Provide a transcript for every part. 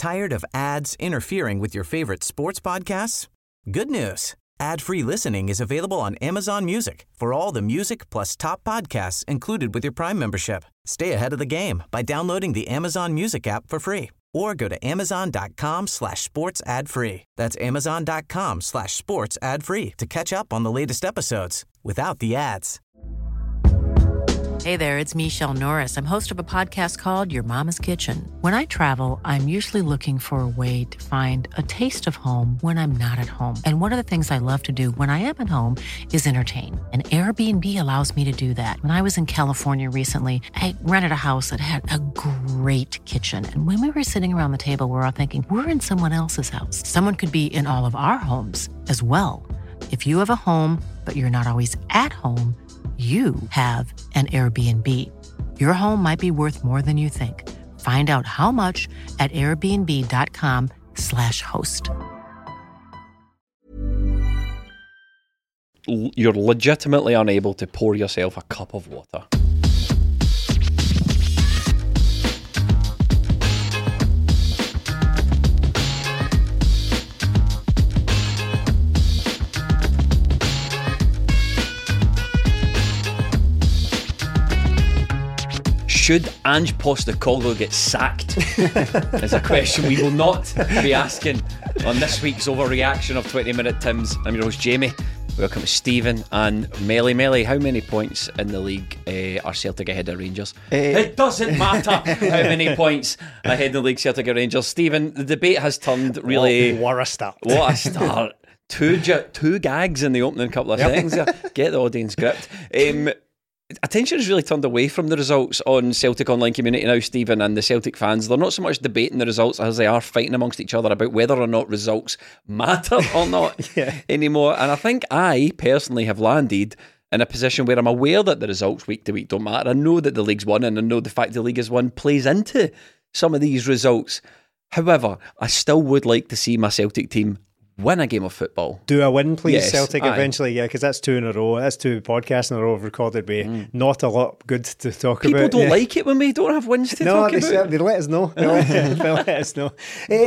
Tired of ads interfering with your favorite sports podcasts? Good news. Ad-free listening is available on Amazon Music for all the music plus top podcasts included with your Prime membership. Stay ahead of the game by downloading the Amazon Music app for free or go to amazon.com/sports ad free. That's amazon.com/sports ad free to catch up on the latest episodes without the ads. Hey there, it's Michelle Norris. I'm host of a podcast called Your Mama's Kitchen. When I travel, I'm usually looking for a way to find a taste of home when I'm not at home. And one of the things I love to do when I am at home is entertain. And Airbnb allows me to do that. When I was in California recently, I rented a house that had a great kitchen. And when we were sitting around the table, we're all thinking, we're in someone else's house. Someone could be in all of our homes as well. If you have a home, but you're not always at home, you have an Airbnb. Your home might be worth more than you think. Find out how much at airbnb.com/host. You're legitimately unable to pour yourself a cup of water. Should Ange Postecoglou get sacked? Is a question we will not be asking on this week's overreaction of 20 Minute Tims. I'm your host Jamie. Welcome to Stephen and Melly. Melly, how many points in the league are Celtic ahead of Rangers? It doesn't matter how many points ahead in the league Celtic or Rangers. Stephen, the debate has turned really... What a start. What a start. Two gags in the opening couple of seconds. Get the audience gripped. Attention has really turned away from the results on Celtic Online community now, Stephen, and the Celtic fans. They're not so much debating the results as they are fighting amongst each other about whether or not results matter or not anymore. And I think I personally have landed in a position where I'm aware that the results week to week don't matter. I know that the league's won, and I know the fact the league has won plays into some of these results. However, I still would like to see my Celtic team win a game of football. Do a win, please, yes, Celtic, eventually. Yeah, because that's 2 in a row. That's 2 podcasts in a row recorded with not a lot good to talk People about. People don't like it when we don't have wins to talk about. They let us know. They let us know.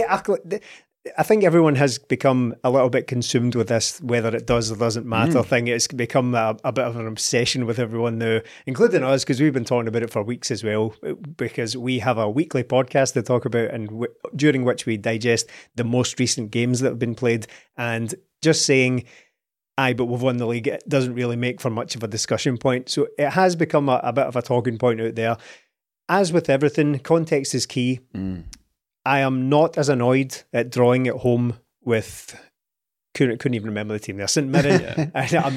I think everyone has become a little bit consumed with this, whether it does or doesn't matter thing. It's become a bit of an obsession with everyone now, including us, because we've been talking about it for weeks as well, because we have a weekly podcast to talk about, and during which we digest the most recent games that have been played. And just saying, but we've won the league, it doesn't really make for much of a discussion point. So it has become a bit of a talking point out there. As with everything, context is key. I am not as annoyed at drawing at home with... Couldn't even remember the team there. St Mirren.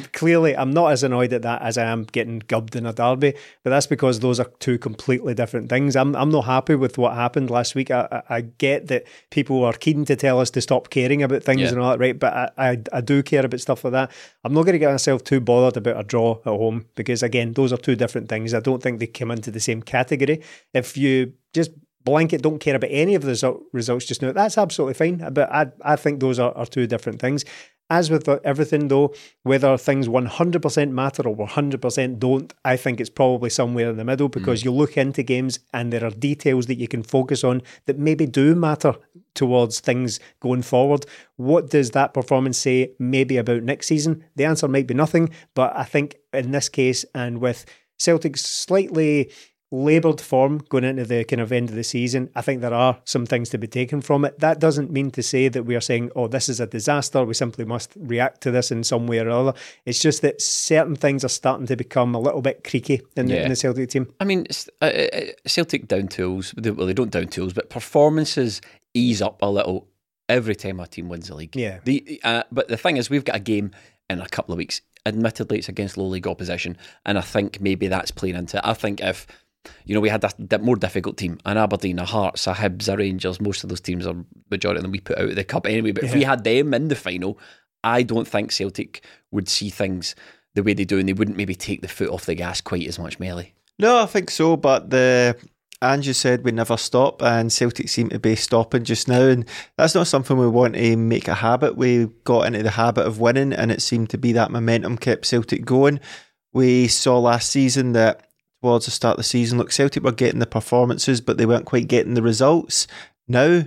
I'm not as annoyed at that as I am getting gubbed in a derby, but that's because those are 2 completely different things. I'm not happy with what happened last week. I get that people are keen to tell us to stop caring about things and all that, right? But I do care about stuff like that. I'm not going to get myself too bothered about a draw at home because, again, those are 2 different things. I don't think they come into the same category. If you just blanket don't care about any of the results just now, that's absolutely fine, but I think those are 2 different things. As with everything though, whether things 100% matter or 100% don't, I think it's probably somewhere in the middle, because you look into games and there are details that you can focus on that maybe do matter towards things going forward. What does that performance say maybe about next season? The answer might be nothing, but I think in this case, and with Celtic's slightly laboured form going into the kind of end of the season, I think there are some things to be taken from it. That doesn't mean to say that we are saying, oh, this is a disaster, we simply must react to this in some way or other. It's just that certain things are starting to become a little bit creaky in the Celtic team. I mean, Celtic down tools, well, they don't down tools, but performances ease up a little every time our team wins the league. Yeah. But the thing is, we've got a game in a couple of weeks. Admittedly, it's against low league opposition, and I think maybe that's playing into it. I think if we had a more difficult team, an Aberdeen, a Hearts, a Hibs, a Rangers, most of those teams, are majority of them we put out of the cup anyway, but if we had them in the final, I don't think Celtic would see things the way they do, and they wouldn't maybe take the foot off the gas quite as much, Melly. No, I think so, but Andrew said we never stop, and Celtic seem to be stopping just now, and that's not something we want to make a habit. We got into the habit of winning, and it seemed to be that momentum kept Celtic going. We saw last season that towards the start of the season, look, Celtic were getting the performances, but they weren't quite getting the results. Now,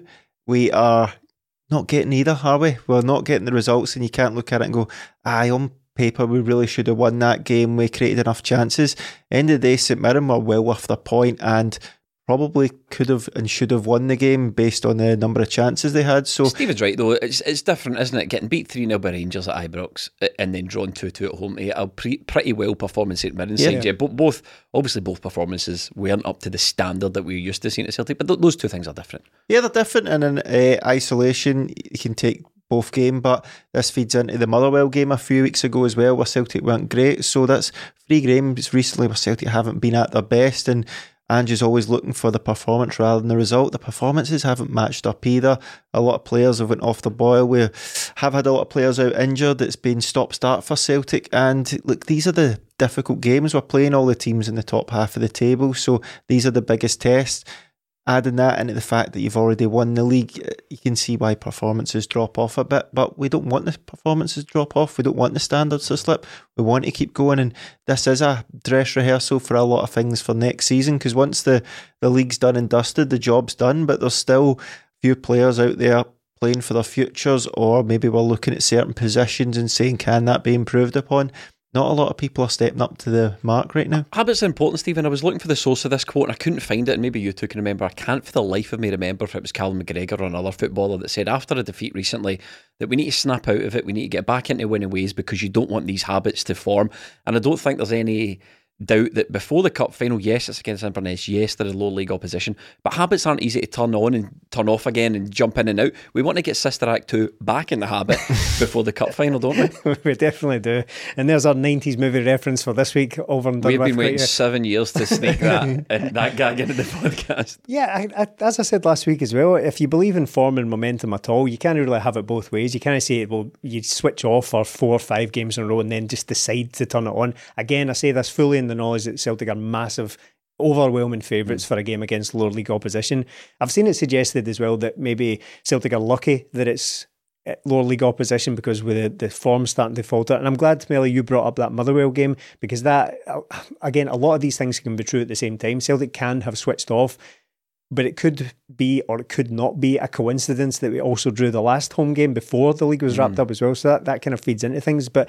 we are not getting either, are we? We're not getting the results, and you can't look at it and go, on paper we really should have won that game, we created enough chances. End of the day, St Mirren were well worth their point and probably could have and should have won the game based on the number of chances they had. So Stephen's right though, it's different, isn't it? Getting beat 3-0 by Rangers at Ibrox and then drawn 2-2 at home, a pretty well performing St Mirren side. Yeah. Both performances weren't up to the standard that we were used to seeing at Celtic, but those two things are different. Yeah, they're different, and in isolation you can take both game, but this feeds into the Motherwell game a few weeks ago as well, where Celtic weren't great. So that's 3 games recently where Celtic haven't been at their best, and Andrew's always looking for the performance rather than the result. The performances haven't matched up either. A lot of players have went off the boil. We have had a lot of players out injured. It's been stop-start for Celtic. And look, these are the difficult games. We're playing all the teams in the top half of the table, so these are the biggest tests. Adding that into the fact that you've already won the league, you can see why performances drop off a bit. But we don't want the performances to drop off. We don't want the standards to slip. We want to keep going. And this is a dress rehearsal for a lot of things for next season, because once the league's done and dusted, the job's done. But there's still a few players out there playing for their futures, or maybe we're looking at certain positions and saying, can that be improved upon? Not a lot of people are stepping up to the mark right now. Habits are important, Stephen. I was looking for the source of this quote and I couldn't find it, and maybe you two can remember. I can't for the life of me remember if it was Callum McGregor or another footballer that said after a defeat recently that we need to snap out of it, we need to get back into winning ways because you don't want these habits to form. And I don't think there's any doubt that before the cup final, yes, it's against Inverness, yes, they're a low league opposition, but habits aren't easy to turn on and turn off again and jump in and out. We want to get Sister Act 2 back in the habit before the cup final, don't we? We definitely do. And there's our 90s movie reference for this week over and done with. We've been waiting 7 years to sneak that gag into the podcast. Yeah, as I said last week as well, if you believe in form and momentum at all, you can't really have it both ways. You can't say, well, you switch off for 4 or 5 games in a row and then just decide to turn it on. Again, I say this fully in the knowledge that Celtic are massive, overwhelming favourites for a game against lower league opposition. I've seen it suggested as well that maybe Celtic are lucky that it's lower league opposition because with the form starting to falter. And I'm glad, Melly, you brought up that Motherwell game, because that, again, a lot of these things can be true at the same time. Celtic can have switched off, but it could be or it could not be a coincidence that we also drew the last home game before the league was wrapped up as well. So that kind of feeds into things. But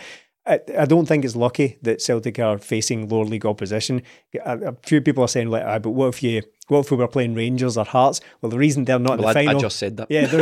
I don't think it's lucky that Celtic are facing lower league opposition. A few people are saying, but what if we were playing Rangers or Hearts? Well, the reason they're not in the final... I just said that. Yeah,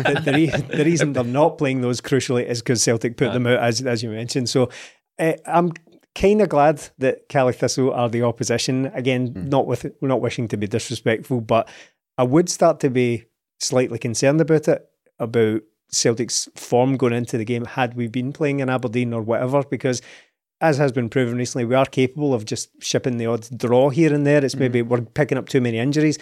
the reason they're not playing those crucially is because Celtic put them out, as you mentioned. So I'm kind of glad that Cally Thistle are the opposition. Again, not wishing to be disrespectful, but I would start to be slightly concerned about it, about Celtic's form going into the game had we been playing in Aberdeen or whatever, because as has been proven recently, we are capable of just shipping the odd draw here and there. It's maybe we're picking up too many injuries.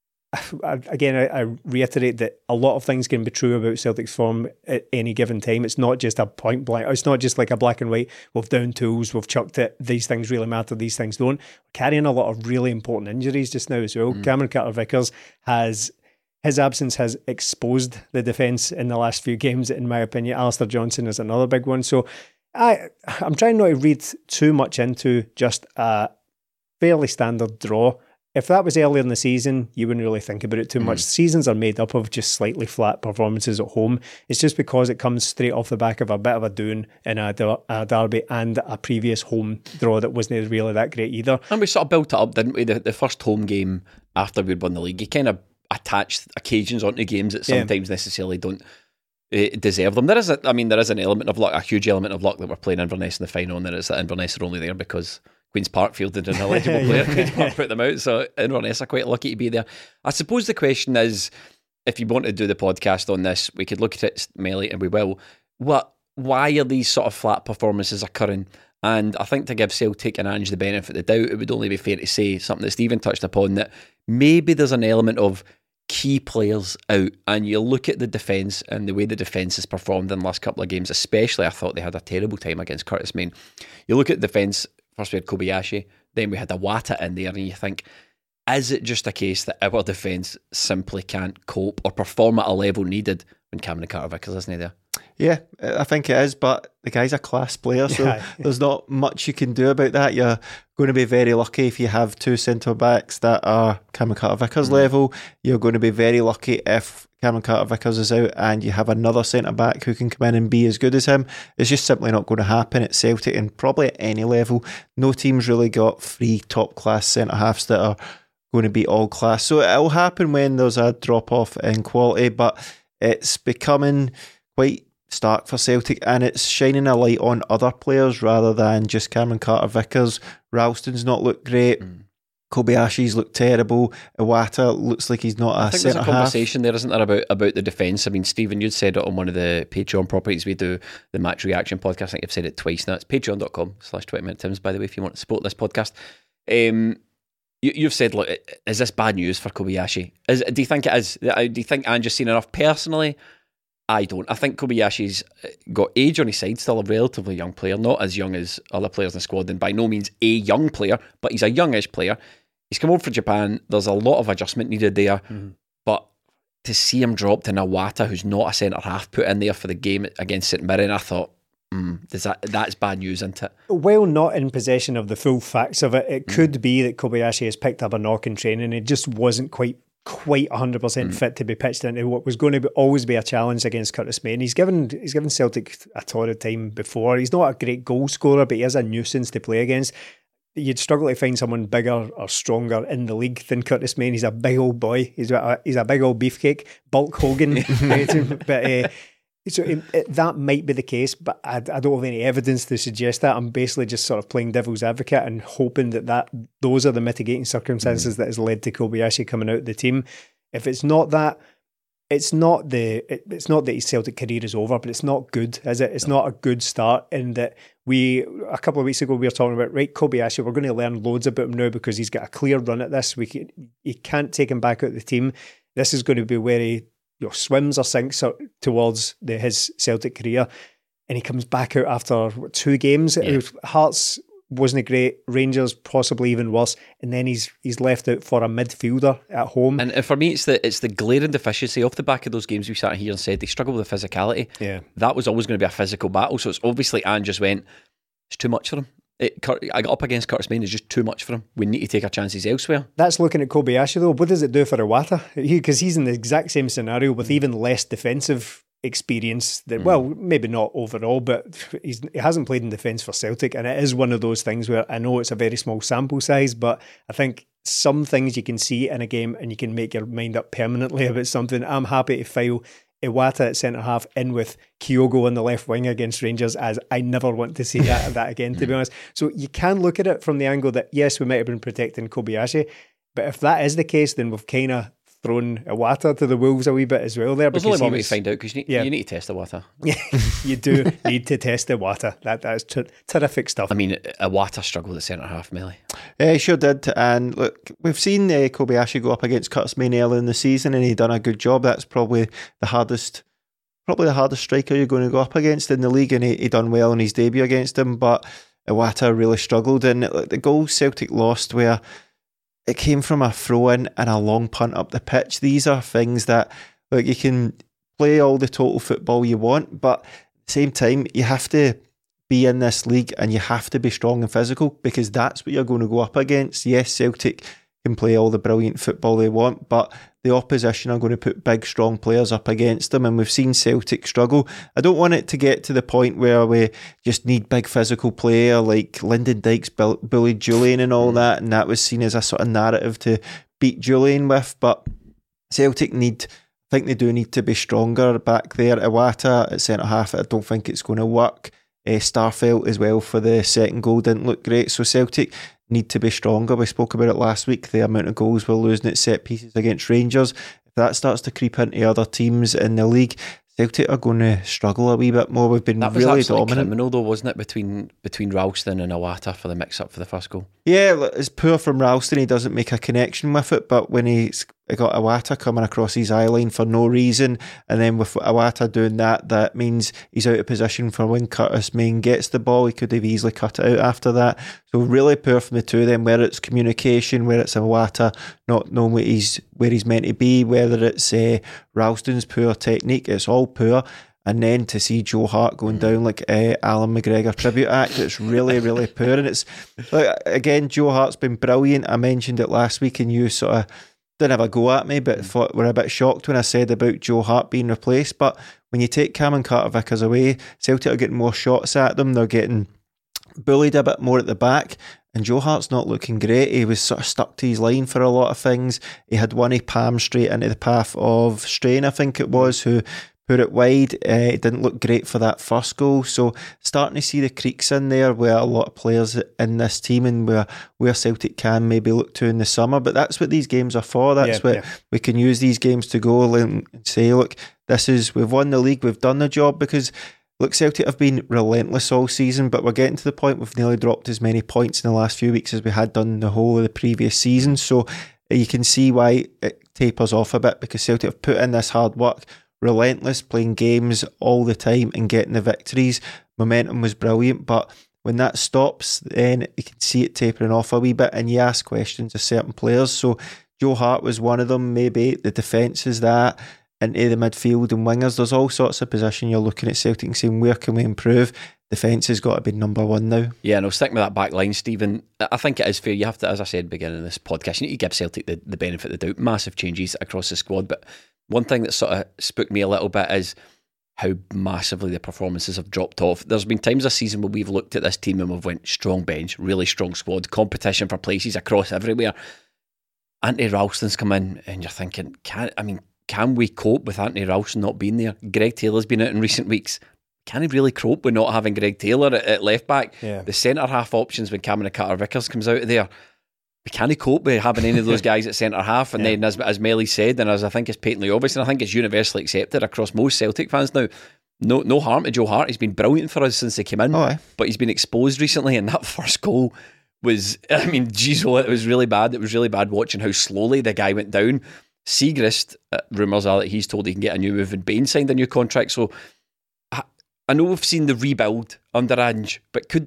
Again, I reiterate that a lot of things can be true about Celtic's form at any given time. It's not just a point blank. It's not just like a black and white. We've down tools, we've chucked it. These things really matter. These things don't. We're carrying a lot of really important injuries just now as well. Cameron Carter-Vickers his absence has exposed the defence in the last few games, in my opinion. Alistair Johnson is another big one. So I'm trying not to read too much into just a fairly standard draw. If that was earlier in the season, you wouldn't really think about it too much. Seasons are made up of just slightly flat performances at home. It's just because it comes straight off the back of a bit of a doon in a derby and a previous home draw that wasn't really that great either. And we sort of built it up, didn't we? The first home game after we'd won the league, you kind of attached occasions onto games that sometimes necessarily don't deserve them. There is an element of luck, a huge element of luck, that we're playing Inverness in the final, and there is that Inverness are only there because Queen's Park fielded an eligible player. Queen's Park put them out, so Inverness are quite lucky to be there. I suppose the question is, if you want to do the podcast on this, we could look at it, Melly, and we will. Why are these sort of flat performances occurring? And I think to give Celtic and Ange the benefit of the doubt, it would only be fair to say something that Stephen touched upon, that maybe there's an element of key players out, and you look at the defence and the way the defence has performed in the last couple of games, especially. I thought they had a terrible time against Curtis Main. You look at the defence, first we had Kobayashi, then we had Iwata in there, and you think, is it just a case that our defence simply can't cope or perform at a level needed when Cameron Carter-Vickers isn't there? Yeah, I think it is, but the guy's a class player, so there's not much you can do about that. You're going to be very lucky if you have two centre-backs that are Cameron Carter-Vickers level. You're going to be very lucky if Cameron Carter-Vickers is out and you have another centre-back who can come in and be as good as him. It's just simply not going to happen at Celtic, and probably at any level. No team's really got 3 top-class centre-halves that are going to be all class. So it'll happen when there's a drop-off in quality, but it's becoming quite stark for Celtic, and it's shining a light on other players rather than just Cameron Carter-Vickers. Ralston's not looked great. Kobayashi's looked terrible. Iwata looks like he's not a centre half. There's a conversation there, isn't there, about the defence? I mean, Stephen, you'd said it on one of the Patreon properties we do, the Match Reaction podcast. I think I've said it twice now. It's patreon.com/20minutetims, by the way, if you want to support this podcast. You've said, look, is this bad news for Kobayashi? Do you think it is? Do you think Ange's seen enough? Personally, I don't. I think Kobayashi's got age on his side, still a relatively young player, not as young as other players in the squad, and by no means a young player, but he's a youngish player. He's come over for Japan. There's a lot of adjustment needed there, but to see him dropped in Iwata, who's not a centre-half, put in there for the game against St Mirren, I thought, that's bad news, isn't it? Well, not in possession of the full facts of it. It could be that Kobayashi has picked up a knock in training. It just wasn't quite 100% fit to be pitched into what was going to always be a challenge against Curtis Main. He's given Celtic a torrid time before. He's not a great goal scorer, but he is a nuisance to play against. You'd struggle to find someone bigger or stronger in the league than Curtis Main. He's a big old boy. He's a big old beefcake, bulk Hogan. But so that might be the case, but I don't have any evidence to suggest that. I'm basically just sort of playing devil's advocate and hoping that those are the mitigating circumstances that has led to Kobayashi coming out of the team. If it's not that, it's not that his Celtic career is over, but it's not good, is it? It's not a good start in that a couple of weeks ago we were talking about, right, Kobayashi, we're going to learn loads about him now because he's got a clear run at this. You can't take him back out of the team. This is going to be where he swims or sinks towards his Celtic career, and he comes back out after 2 games. Hearts wasn't great, Rangers possibly even worse, and then he's left out for a midfielder at home. And for me, it's the glaring deficiency off the back of those games we sat here and said they struggle with the physicality. Yeah, that was always going to be a physical battle. So it's obviously Ange just went, it's too much for him. I got up against Curtis Main, is just too much for him. We need to take our chances elsewhere. That's looking at Kobayashi though. What does it do for Iwata? Because he's in the exact same scenario with even less defensive experience. Well, maybe not overall, but he hasn't played in defence for Celtic, and it is one of those things where I know it's a very small sample size, but I think some things you can see in a game and you can make your mind up permanently about something. I'm happy to file Iwata at centre-half in with Kyogo on the left wing against Rangers, as I never want to see that again, to be honest. So you can look at it from the angle that, yes, we might have been protecting Kobayashi, but if that is the case, then we've kind of thrown Iwata to the wolves a wee bit as well there. There's only one way to find out, because you need to test Iwata. You do need to test Iwata. That is terrific stuff. I mean, Iwata struggled at centre-half, Melly. He sure did. And look, we've seen Kobayashi go up against Curtis Main early in the season, and he done a good job. That's probably the hardest striker you're going to go up against in the league, and he done well in his debut against him. But Iwata really struggled, and the goal Celtic lost where it came from a throw-in and a long punt up the pitch. These are things that, look, you can play all the total football you want, but at the same time, you have to be in this league and you have to be strong and physical, because that's what you're going to go up against. Yes, Celtic can play all the brilliant football they want, but the opposition are going to put big, strong players up against them, and we've seen Celtic struggle. I don't want it to get to the point where we just need big physical player like Lyndon Dykes bullied Julian and all that, and that was seen as a sort of narrative to beat Julian with. But Celtic I think they do need to be stronger back there. Iwata at centre-half, I don't think it's going to work. Starfelt as well for the second goal didn't look great, so Celtic need to be stronger. We spoke about it last week, the amount of goals we're losing at set pieces against Rangers. If that starts to creep into other teams in the league, Celtic are going to struggle a wee bit more. We've been really dominant. That was criminal though, wasn't it, between Ralston and Iwata for the mix-up for the first goal? Yeah, it's poor from Ralston. He doesn't make a connection with it, but when he's got Iwata coming across his eye line for no reason, and then with Iwata doing that means he's out of position for when Curtis Main gets the ball. He could have easily cut it out after that. So really poor from the two of them, where it's communication, where it's Iwata not knowing where he's meant to be, whether it's Ralston's poor technique, it's all poor. And then to see Joe Hart going down like Alan McGregor tribute act, it's really, really poor. And it's like, again, Joe Hart's been brilliant. I mentioned it last week and you sort of didn't have a go at me, but thought we're a bit shocked when I said about Joe Hart being replaced. But when you take Cameron Carter-Vickers away, Celtic are getting more shots at them. They're getting bullied a bit more at the back. And Joe Hart's not looking great. He was sort of stuck to his line for a lot of things. He had one he palmed straight into the path of Strain, I think it was, who put it wide. It didn't look great for that first goal. So starting to see the creaks in there where a lot of players in this team and where Celtic can maybe look to in the summer. But that's what these games are for. That's we can use these games to go and say, look, we've won the league, we've done the job. Because look, Celtic have been relentless all season, but we're getting to the point we've nearly dropped as many points in the last few weeks as we had done the whole of the previous season. So you can see why it tapers off a bit, because Celtic have put in this hard work, relentless, playing games all the time and getting the victories. Momentum was brilliant, but when that stops, then you can see it tapering off a wee bit, and you ask questions of certain players. So Joe Hart was one of them. Maybe the defence is that, into the midfield and wingers. There's all sorts of position you're looking at Celtic and saying, where can we improve? Defence has got to be number one now. Yeah, no, sticking with that back line, Stephen, I think it is fair. You have to, as I said at the beginning of this podcast, you need to give Celtic the benefit of the doubt. Massive changes across the squad, but one thing that sort of spooked me a little bit is how massively the performances have dropped off. There's been times this season where we've looked at this team and we've went strong bench, really strong squad, competition for places across everywhere. Anthony Ralston's come in and you're thinking, can we cope with Anthony Ralston not being there? Greg Taylor's been out in recent weeks. Can he really cope with not having Greg Taylor at left back? Yeah. The centre half options when Cameron Carter-Vickers comes out of there, can he cope with having any of those guys at centre half? And then, as Melly said, and as I think is patently obvious, and I think it's universally accepted across most Celtic fans now, no harm to Joe Hart. He's been brilliant for us since he came in, but he's been exposed recently, and that first goal was, it was really bad. It was really bad watching how slowly the guy went down. Siegrist, rumours are that he's told he can get a new move, and Bain signed a new contract. So I know we've seen the rebuild under Ange, but could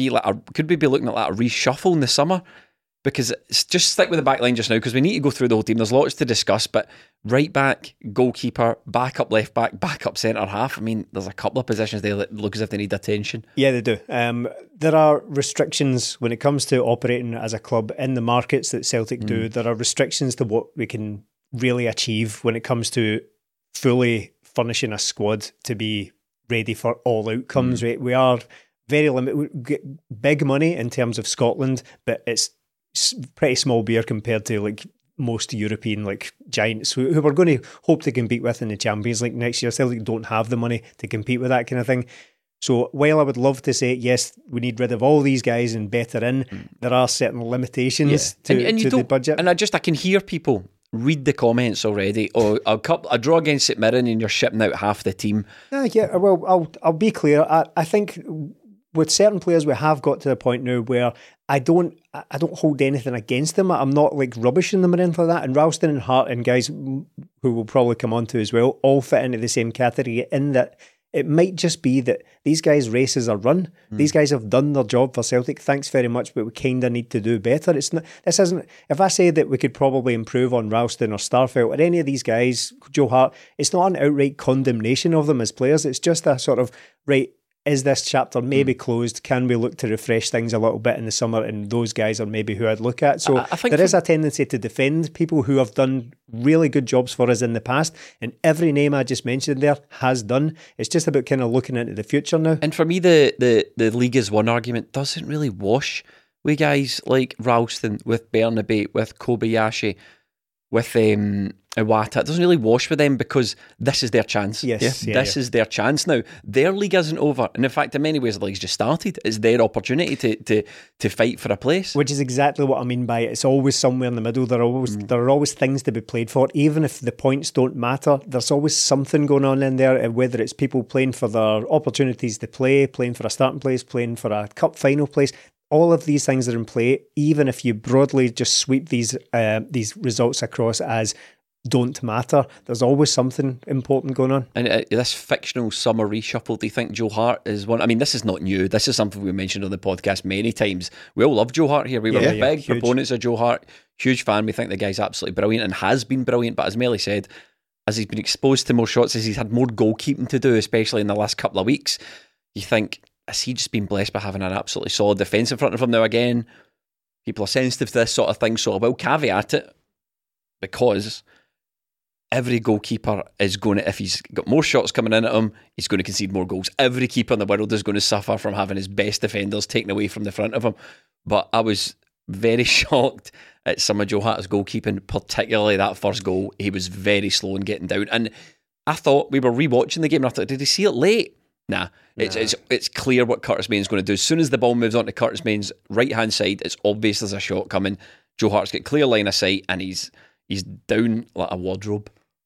we be looking at like a reshuffle in the summer? Because it's just stick with the back line just now, because we need to go through the whole team. There's lots to discuss, but right back, goalkeeper, back up left back up centre half. There's a couple of positions there that look as if they need attention. Yeah, they do. There are restrictions when it comes to operating as a club in the markets that Celtic do. There are restrictions to what we can really achieve when it comes to fully furnishing a squad to be ready for all outcomes. We are very limited. We get big money in terms of Scotland, but it's pretty small beer compared to like most European like giants who we're going to hope to compete with in the Champions League next year. Celtic don't have the money to compete with that kind of thing. So while I would love to say, yes, we need rid of all these guys and better in, there are certain limitations to the budget. And I can hear people read the comments already. A draw against St Mirren and you're shipping out half the team. Yeah, well, I'll be clear. I think with certain players, we have got to the point now where I don't hold anything against them. I'm not like rubbishing them or anything like that. And Ralston and Hart and guys who will probably come on to as well all fit into the same category, in that it might just be that these guys' races are run. These guys have done their job for Celtic. Thanks very much, but we kind of need to do better. It's not. This isn't. If I say that we could probably improve on Ralston or Starfelt or any of these guys, Joe Hart, it's not an outright condemnation of them as players. It's just a sort of, right, is this chapter maybe closed? Can we look to refresh things a little bit in the summer? And those guys are maybe who I'd look at. So I think there is a tendency to defend people who have done really good jobs for us in the past. And every name I just mentioned there has done. It's just about kind of looking into the future now. And for me, the league is one argument doesn't really wash with guys like Ralston, with Bernabe, with Kobayashi, with Iwata. It doesn't really wash with them because this is their chance. This is their chance now. Their league isn't over, and in fact, in many ways, the league's just started. It's their opportunity to fight for a place. Which is exactly what I mean by it. It's always somewhere in the middle. There are always things to be played for, even if the points don't matter. There's always something going on in there. Whether it's people playing for their opportunities to play, playing for a starting place, playing for a cup final place. All of these things are in play, even if you broadly just sweep these results across as don't matter. There's always something important going on. And this fictional summer reshuffle, do you think Joe Hart is one? This is not new. This is something we mentioned on the podcast many times. We all love Joe Hart here. We were big proponents of Joe Hart. Huge fan. We think the guy's absolutely brilliant and has been brilliant. But as Melly said, as he's been exposed to more shots, as he's had more goalkeeping to do, especially in the last couple of weeks, you think, has he just been blessed by having an absolutely solid defence in front of him? Now again, people are sensitive to this sort of thing, so I will caveat it, because every goalkeeper is going to, if he's got more shots coming in at him, he's going to concede more goals. Every keeper in the world is going to suffer from having his best defenders taken away from the front of him. But I was very shocked at some of Joe Hart's goalkeeping, particularly that first goal. He was very slow in getting down. And I thought, we were rewatching the game, and I thought, did he see it late? Nah. It's clear what Curtis Main's going to do. As soon as the ball moves on to Curtis Main's right-hand side, it's obvious there's a shot coming. Joe Hart's got clear line of sight, and he's down like a wardrobe.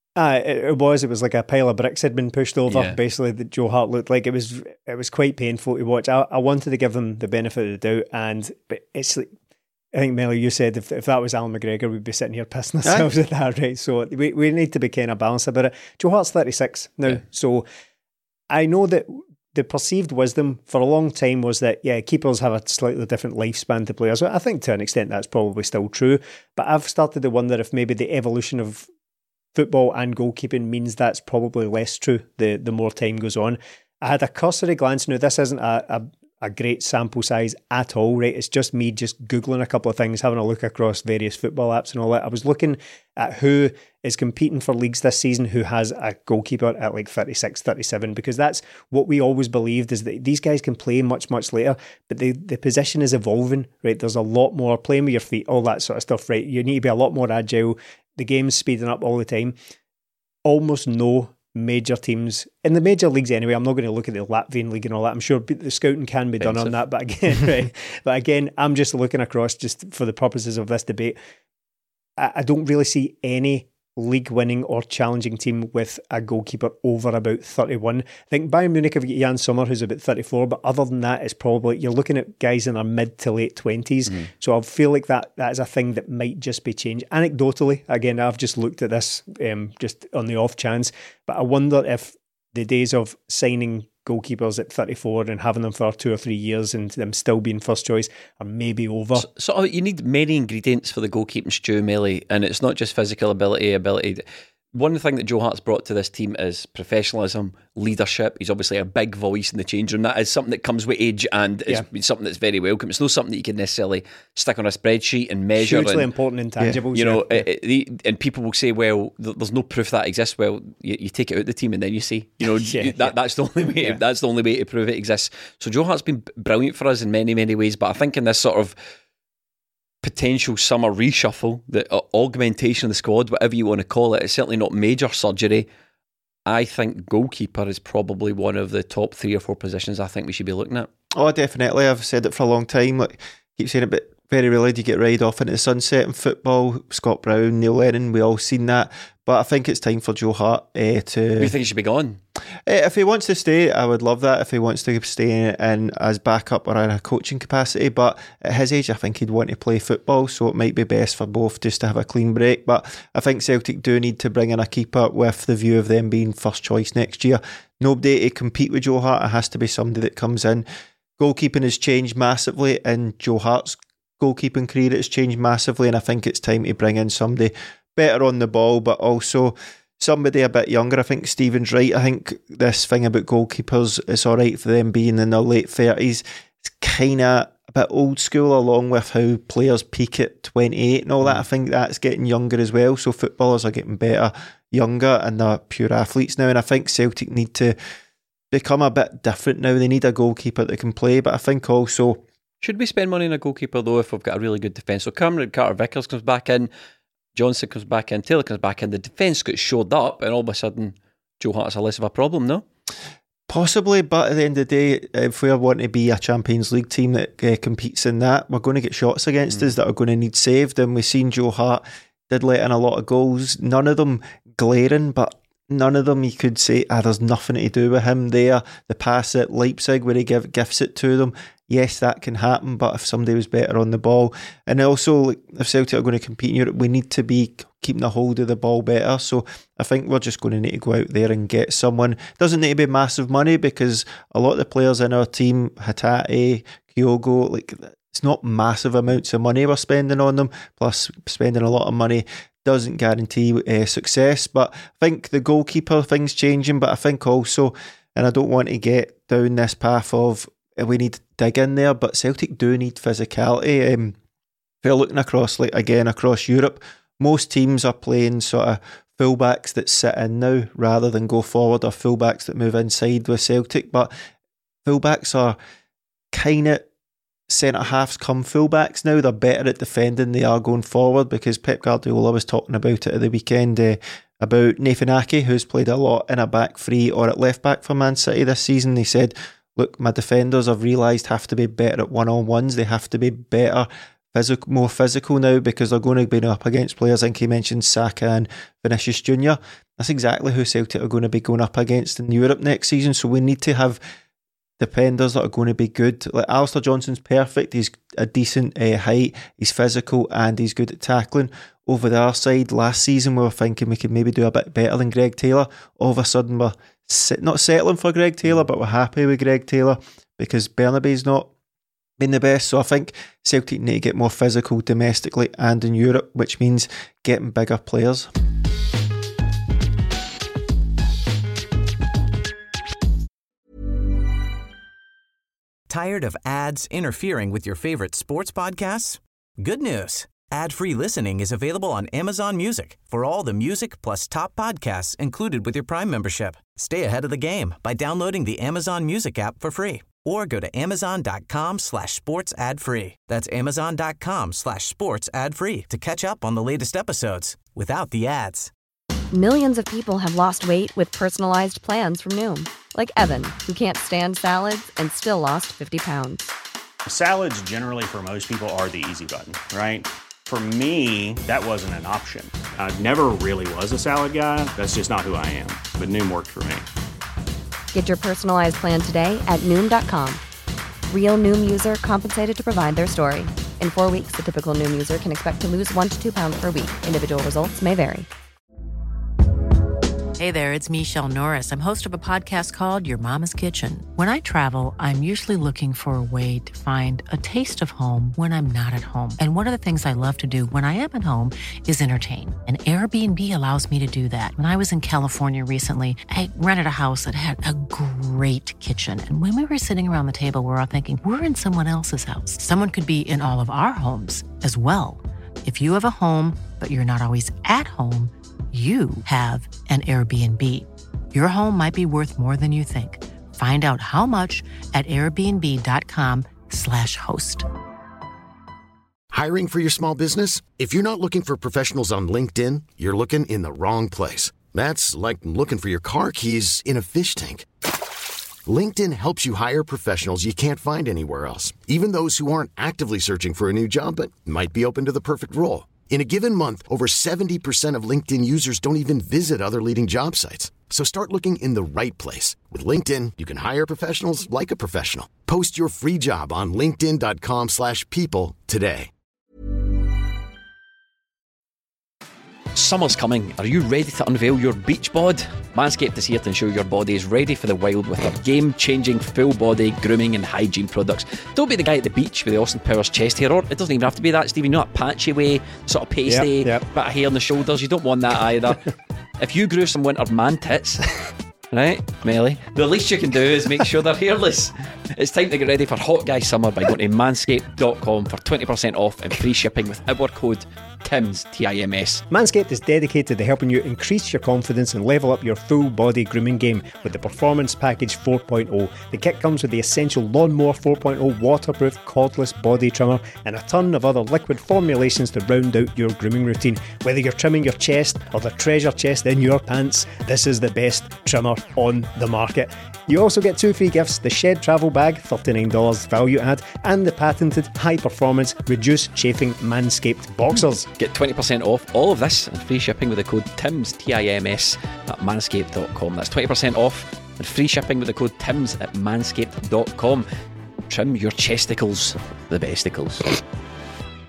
It was like a pile of bricks had been pushed over, basically, that Joe Hart looked like. It was quite painful to watch. I wanted to give him the benefit of the doubt, but it's like, I think, Melly, you said if that was Alan McGregor, we'd be sitting here pissing ourselves at that, right? So we need to be kind of balanced about it. Joe Hart's 36 now, so I know that the perceived wisdom for a long time was that, keepers have a slightly different lifespan to players. I think to an extent that's probably still true, but I've started to wonder if maybe the evolution of football and goalkeeping means that's probably less true the more time goes on. I had a cursory glance. Now, this isn't a great sample size at all, right? It's just me just Googling a couple of things, having a look across various football apps and all that. I was looking at who is competing for leagues this season who has a goalkeeper at like 36, 37, because that's what we always believed, is that these guys can play much, much later, but the position is evolving, right? There's a lot more playing with your feet, all that sort of stuff, right? You need to be a lot more agile. The game's speeding up all the time. Almost no major teams in the major leagues anyway. I'm not going to look at the Latvian league and all that. I'm sure the scouting can be done on that, but again, I'm just looking across just for the purposes of this debate. I don't really see any league winning or challenging team with a goalkeeper over about 31. I think Bayern Munich have got Jan Sommer, who's about 34, but other than that, it's probably, you're looking at guys in their mid to late 20s. So I feel like that is a thing that might just be changed. Anecdotally, again, I've just looked at this just on the off chance, but I wonder if the days of signing goalkeepers at 34 and having them for 2 or 3 years and them still being first choice are maybe over. So you need many ingredients for the goalkeeping stew, Melly, and it's not just physical ability. One thing that Joe Hart's brought to this team is professionalism, leadership. He's obviously a big voice in the change room. That is something that comes with age, and it's something that's very welcome. It's not something that you can necessarily stick on a spreadsheet and measure. Hugely important intangibles. You know, and people will say, well, there's no proof that exists. Well, you take it out of the team and then you see. You know, that's the only way. That's the only way to prove it exists. So Joe Hart's been brilliant for us in many, many ways, but I think in this sort of potential summer reshuffle, the augmentation of the squad, whatever you want to call it, it's certainly not major surgery. I think goalkeeper is probably one of the top 3 or 4 positions I think we should be looking at. Oh, definitely. I've said it for a long time. Like, keep saying it, but very rarely do you get ride off into the sunset in football. Scott Brown, Neil Lennon, we all seen that. But I think it's time for Joe Hart to... Do you think he should be gone? If he wants to stay, I would love that. If he wants to stay in as backup or in a coaching capacity. But at his age, I think he'd want to play football, so it might be best for both just to have a clean break. But I think Celtic do need to bring in a keeper with the view of them being first choice next year. Nobody to compete with Joe Hart. It has to be somebody that comes in. Goalkeeping has changed massively in Joe Hart's goalkeeping career. It's changed massively, and I think it's time to bring in somebody better on the ball, but also somebody a bit younger. I think Stephen's right. I think this thing about goalkeepers, it's alright for them being in their late 30s. It's kind of a bit old school, along with how players peak at 28 and all that. I think that's getting younger as well. So footballers are getting better, younger, and they're pure athletes now. And I think Celtic need to become a bit different now. They need a goalkeeper that can play, but I think also... Should we spend money on a goalkeeper though if we've got a really good defence? So Cameron Carter-Vickers comes back in, Johnson comes back in, Taylor comes back in, the defence gets shored up, and all of a sudden Joe Hart's a less of a problem, no? Possibly, but at the end of the day, if we want to be a Champions League team that competes in that, we're going to get shots against us that are going to need saved. And we've seen Joe Hart did let in a lot of goals, none of them glaring, but none of them you could say, there's nothing to do with him there. The pass at Leipzig where he gifts it to them, yes, that can happen, but if somebody was better on the ball, and also if Celtic are going to compete in Europe, we need to be keeping a hold of the ball better. So I think we're just going to need to go out there and get someone. Doesn't need to be massive money, because a lot of the players in our team, Hatate, Kyogo, it's not massive amounts of money we're spending on them, plus spending a lot of money doesn't guarantee success. But I think the goalkeeper thing's changing, but I think also, and I don't want to get down this path of we need to dig in there, but Celtic do need physicality. If you're looking across Europe, most teams are playing sort of fullbacks that sit in now rather than go forward, or fullbacks that move inside with Celtic. But fullbacks are kind of centre-halves come fullbacks now. They're better at defending they are going forward, because Pep Guardiola was talking about it at the weekend about Nathan Ake, who's played a lot in a back three or at left-back for Man City this season. He said, look, my defenders I've realised have to be better at one-on-ones. They have to be better, more physical now, because they're going to be up against players. I think he mentioned Saka and Vinicius Junior. That's exactly who Celtic are going to be going up against in Europe next season. So we need to have defenders that are going to be good. Like Alistair Johnson's perfect. He's a decent height. He's physical and he's good at tackling. Over the other side, last season we were thinking we could maybe do a bit better than Greg Taylor. All of a sudden we're not settling for Greg Taylor, but we're happy with Greg Taylor because Bernabei's not been the best. So I think Celtic need to get more physical domestically and in Europe, which means getting bigger players. Tired of ads interfering with your favorite sports podcasts? Good news. Ad-free listening is available on Amazon Music for all the music plus top podcasts included with your Prime membership. Stay ahead of the game by downloading the Amazon Music app for free or go to amazon.com/sports ad free. That's amazon.com/sports ad free to catch up on the latest episodes without the ads. Millions of people have lost weight with personalized plans from Noom. Like Evan, who can't stand salads and still lost 50 pounds. Salads generally for most people are the easy button, right? For me, that wasn't an option. I never really was a salad guy. That's just not who I am. But Noom worked for me. Get your personalized plan today at Noom.com. Real Noom user compensated to provide their story. In 4 weeks, the typical Noom user can expect to lose 1 to 2 pounds per week. Individual results may vary. Hey there, it's Michelle Norris. I'm host of a podcast called Your Mama's Kitchen. When I travel, I'm usually looking for a way to find a taste of home when I'm not at home. And one of the things I love to do when I am at home is entertain. And Airbnb allows me to do that. When I was in California recently, I rented a house that had a great kitchen. And when we were sitting around the table, we were all thinking, we're in someone else's house. Someone could be in all of our homes as well. If you have a home, but you're not always at home, you have an Airbnb. Your home might be worth more than you think. Find out how much at airbnb.com/host. Hiring for your small business? If you're not looking for professionals on LinkedIn, you're looking in the wrong place. That's like looking for your car keys in a fish tank. LinkedIn helps you hire professionals you can't find anywhere else, even those who aren't actively searching for a new job but might be open to the perfect role. In a given month, over 70% of LinkedIn users don't even visit other leading job sites. So start looking in the right place. With LinkedIn, you can hire professionals like a professional. Post your free job on linkedin.com/people today. Summer's coming. Are you ready to unveil your beach bod? Manscaped is here to ensure your body is ready for the wild with their game-changing full-body grooming and hygiene products. Don't be the guy at the beach with the Austin Powers chest hair, or it doesn't even have to be that, Stevie. You know that patchy way, sort of pasty, bit of hair on the shoulders. You don't want that either. If you grew some winter man tits, right, Melly, the least you can do is make sure they're hairless. It's time to get ready for hot guy summer by going to manscaped.com for 20% off and free shipping with our code TIMS, TIMS. Manscaped is dedicated to helping you increase your confidence and level up your full body grooming game with the Performance Package 4.0. The kit comes with the essential Lawnmower 4.0 waterproof cordless body trimmer and a ton of other liquid formulations to round out your grooming routine. Whether you're trimming your chest or the treasure chest in your pants, this is the best trimmer on the market. You also get 2 free gifts: the Shed Travel Bag, $39 value add, and the patented high-performance reduce chafing Manscaped boxers. Get 20% off all of this and free shipping with the code TIMS, TIMS, at manscaped.com. That's 20% off and free shipping with the code TIMS at manscaped.com. Trim your chesticles, the besticles.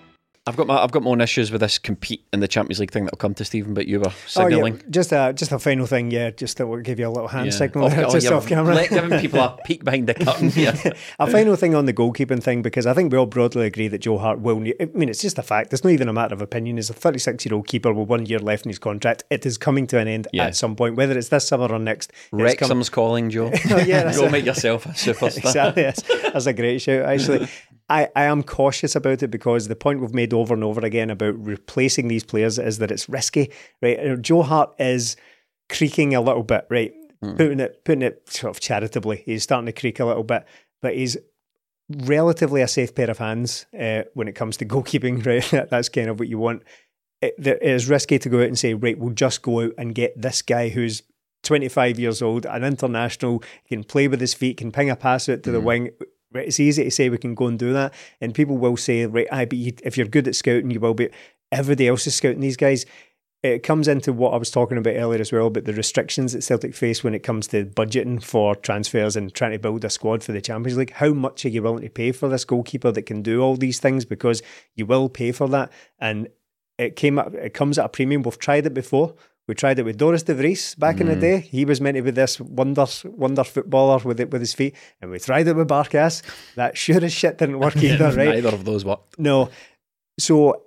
I've got my own issues with this compete in the Champions League thing that'll come to, Stephen, but you were signalling. Just a final thing, just that will give you a little hand signal off camera. Giving people a peek behind the curtain here. A final thing on the goalkeeping thing, because I think we all broadly agree that Joe Hart will need, I mean, it's just a fact. It's not even a matter of opinion. He's a 36-year-old keeper with 1 year left in his contract. It is coming to an end at some point, whether it's this summer or next. Wrexham's calling, Joe. Go make yourself a superstar. Exactly. That's a great shout, actually. I am cautious about it because the point we've made over and over again about replacing these players is that it's risky, right? Joe Hart is creaking a little bit, right? Putting it sort of charitably. He's starting to creak a little bit, but he's relatively a safe pair of hands when it comes to goalkeeping, right? That's kind of what you want. It is risky to go out and say, right, we'll just go out and get this guy who's 25 years old, an international, can play with his feet, can ping a pass out to the wing. Right, it's easy to say we can go and do that, and people will say, right, but if you're good at scouting, you will be. Everybody else is scouting these guys. It comes into what I was talking about earlier as well, about the restrictions that Celtic face when it comes to budgeting for transfers and trying to build a squad for the Champions League. How much are you willing to pay for this goalkeeper that can do all these things? Because you will pay for that, and it comes at a premium. We've tried it before. We tried it with Doris de Vries back in the day. He was meant to be this wonder footballer with his feet. And we tried it with Barkas. That sure as shit didn't work either, right? Neither of those worked. No. So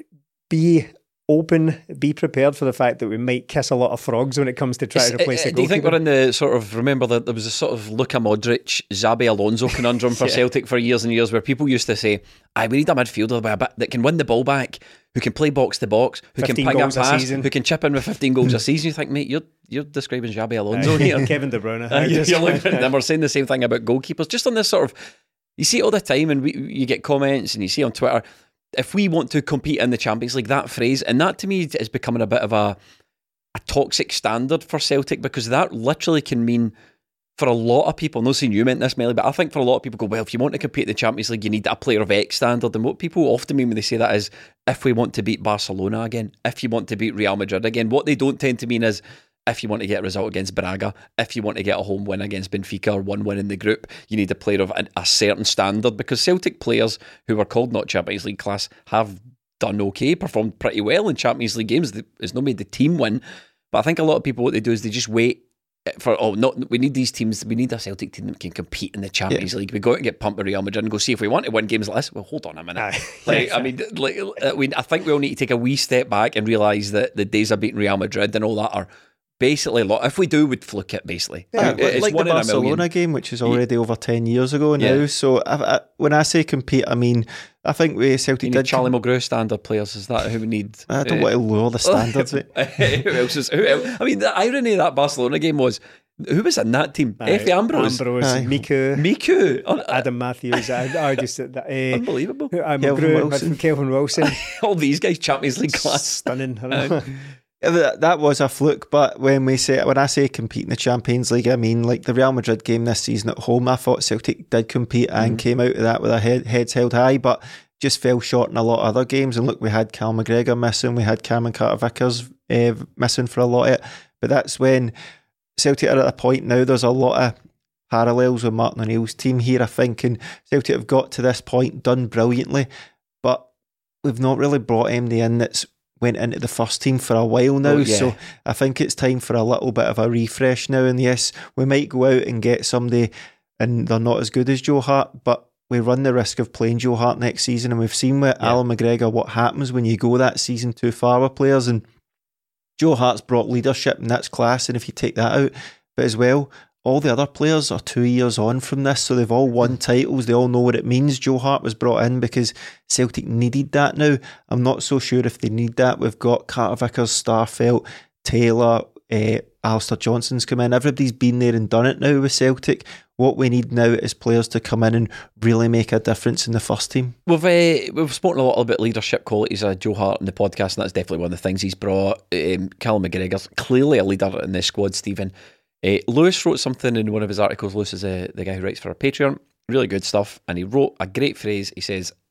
be open, be prepared for the fact that we might kiss a lot of frogs when it comes to trying to replace a goalkeeper. Do you think we're in the sort of, remember that there was a sort of Luka Modric, Xabi Alonso conundrum for Celtic for years and years, where people used to say, we need a midfielder that can win the ball back, who can play box to box, who can ping a pass, who can chip in with 15 goals a season. You think, mate, you're describing Xabi Alonso here. Kevin De Bruyne. You're looking at them. We're saying the same thing about goalkeepers. Just on this sort of, you see it all the time, and you get comments, and you see on Twitter, if we want to compete in the Champions League, that phrase, and that to me is becoming a bit of a toxic standard for Celtic, because that literally can mean, for a lot of people, I'm not saying you meant this, Melly, but I think for a lot of people go, well, if you want to compete in the Champions League, you need a player of X standard. And what people often mean when they say that is, if we want to beat Barcelona again, if you want to beat Real Madrid again. What they don't tend to mean is, if you want to get a result against Braga, if you want to get a home win against Benfica, or one win in the group, you need a player of a certain standard, because Celtic players who are called not Champions League class have done okay, performed pretty well in Champions League games. It's not made the team win, but I think a lot of people, what they do is they just wait for, we need these teams, we need a Celtic team that can compete in the Champions League. We go out and get pumped by Real Madrid and go, see, if we want to win games like this, well, hold on a minute. I think we all need to take a wee step back and realise that the days of beating Real Madrid and all that are basically a lot. If we do, we'd fluke it, basically. Yeah, it's like the Barcelona game, which is already over 10 years ago now. So when I say compete, I mean, I think we Celtic did Charlie Mulgrew standard players. Is that who we need? I don't want to lower the standards. Who else? I mean, the irony of that Barcelona game was, who was in that team? Efe Ambrose, Miku, Adam Matthews. Unbelievable. Kelvin Wilson. All these guys, Champions League class, stunning. That was a fluke, but when I say compete in the Champions League, I mean like the Real Madrid game this season at home. I thought Celtic did compete and came out of that with their heads held high, but just fell short in a lot of other games. And look, we had Cal McGregor missing, we had Cameron Carter-Vickers missing for a lot of it, but that's when Celtic are at a point now, there's a lot of parallels with Martin O'Neill's team here, I think, and Celtic have got to this point, done brilliantly, but we've not really brought anybody in that's went into the first team for a while now, so I think it's time for a little bit of a refresh now. And yes, we might go out and get somebody and they're not as good as Joe Hart, but we run the risk of playing Joe Hart next season, and we've seen with Alan McGregor what happens when you go that season too far with players. And Joe Hart's brought leadership, and that's class, and if you take that out, but as well, all the other players are 2 years on from this, so they've all won titles. They all know what it means. Joe Hart was brought in because Celtic needed that now. I'm not so sure if they need that. We've got Carter-Vickers, Starfelt, Taylor, Alistair Johnson's come in. Everybody's been there and done it now with Celtic. What we need now is players to come in and really make a difference in the first team. We've spoken a lot about leadership qualities of Joe Hart in the podcast, and that's definitely one of the things he's brought. Callum McGregor's clearly a leader in this squad, Stephen. Lewis wrote something in one of his articles. Lewis is the guy who writes for our Patreon. Really good stuff. And he wrote a great phrase. He says,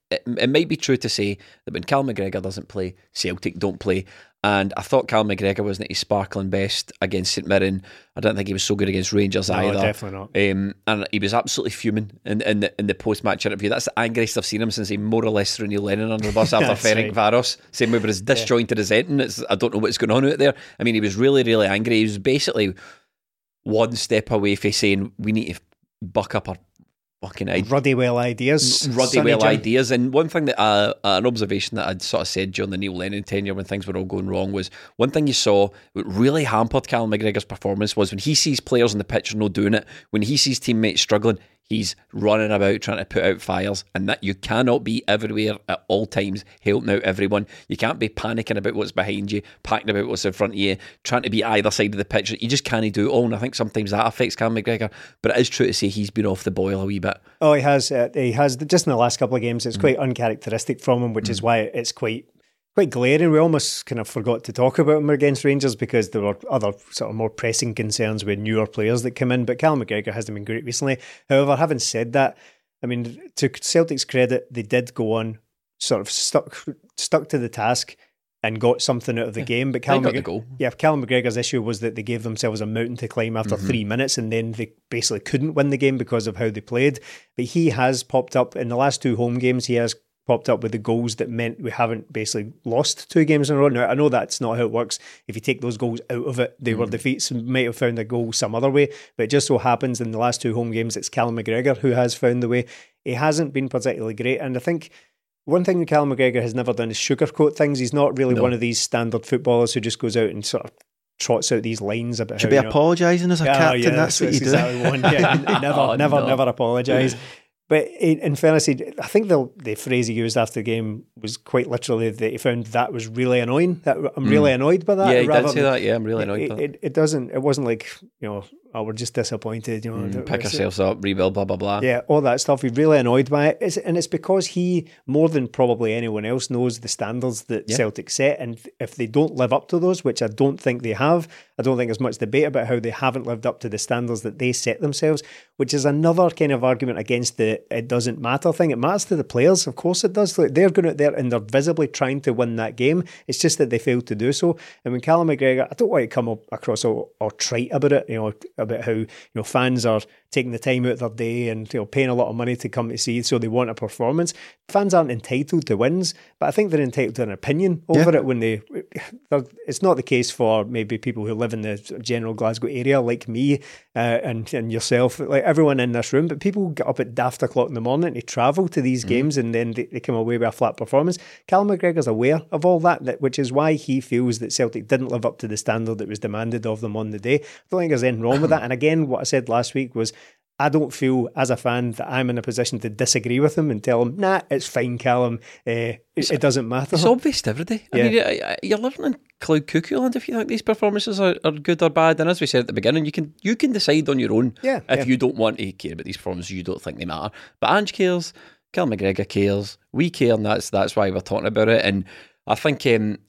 it might be true to say that when Cal McGregor doesn't play, Celtic don't play. And I thought Cal McGregor wasn't at his sparkling best against St Mirren. I don't think he was so good against Rangers either. Definitely not. And he was absolutely fuming in the post-match interview. That's the angriest I've seen him since he more or less threw Neil Lennon under the bus after Ferenc Varos. Same way with his disjointed as Eton. I don't know what's going on out there. I mean, he was really, really angry. He was basically one step away from saying we need to buck up our fucking Ruddywell ideas. Ideas. And one thing that an observation that I'd sort of said during the Neil Lennon tenure when things were all going wrong was one thing you saw that really hampered Callum McGregor's performance was when he sees players on the pitch not doing it, when he sees teammates struggling, he's running about trying to put out fires, and that you cannot be everywhere at all times helping out everyone. You can't be panicking about what's behind you, panicking about what's in front of you, trying to be either side of the pitch. You just can't do it all, and I think sometimes that affects Callum McGregor, but it is true to say he's been off the boil a wee bit. Oh, he has. Just in the last couple of games, it's quite uncharacteristic from him, which is why it's quite glaring. We almost kind of forgot to talk about him against Rangers because there were other sort of more pressing concerns with newer players that come in, but Callum McGregor hasn't been great recently. However, having said that, I mean, to Celtic's credit, they did go on, sort of stuck to the task and got something out of the game. But Callum McGregor's issue was that they gave themselves a mountain to climb after 3 minutes, and then they basically couldn't win the game because of how they played. But he has popped up in the last 2 home games. He has popped up with the goals that meant we haven't basically lost 2 games in a row. Now, I know that's not how it works. If you take those goals out of it, they were defeats and might have found a goal some other way. But it just so happens in the last 2 home games, it's Callum McGregor who has found the way. He hasn't been particularly great. And I think one thing that Callum McGregor has never done is sugarcoat things. He's not really one of these standard footballers who just goes out and sort of trots out these lines about should be apologising as a captain. That's what you do. Exactly never apologise. But in fairness, I think the phrase he used after the game was quite literally that he found that was really annoying. That I'm really annoyed by that. Yeah, he did say that. Yeah, I'm really annoyed by that. It wasn't like, we're just disappointed. Pick ourselves up, rebuild, blah, blah, blah. Yeah, all that stuff. He's really annoyed by it. And it's because he, more than probably anyone else, knows the standards that Celtic set. And if they don't live up to those, which I don't think they have, I don't think there's much debate about how they haven't lived up to the standards that they set themselves, which is another kind of argument against the it doesn't matter thing. It matters to the players. Of course it does. Like, they're going out there and they're visibly trying to win that game. It's just that they failed to do so. And when Callum McGregor, I don't want to come across or trite about it, about how fans are taking the time out of their day and paying a lot of money to come to see, so they want a performance. Fans aren't entitled to wins, but I think they're entitled to an opinion over it when it's not the case for maybe people who live in the general Glasgow area like me and yourself, like everyone in this room, but people get up at daft o'clock in the morning to travel to these games and then they come away with a flat performance. Callum McGregor's aware of all that, which is why he feels that Celtic didn't live up to the standard that was demanded of them on the day. I don't think there's anything wrong with that. And again, what I said last week was, I don't feel as a fan that I'm in a position to disagree with him and tell him, nah, it's fine, Callum. It doesn't matter. It's obvious to everybody. I mean, you're living in cloud cuckoo land if you think these performances are good or bad. And as we said at the beginning, you can decide on your own if you don't want to care about these performances, you don't think they matter. But Ange cares, Callum McGregor cares, we care, and that's why we're talking about it. And I think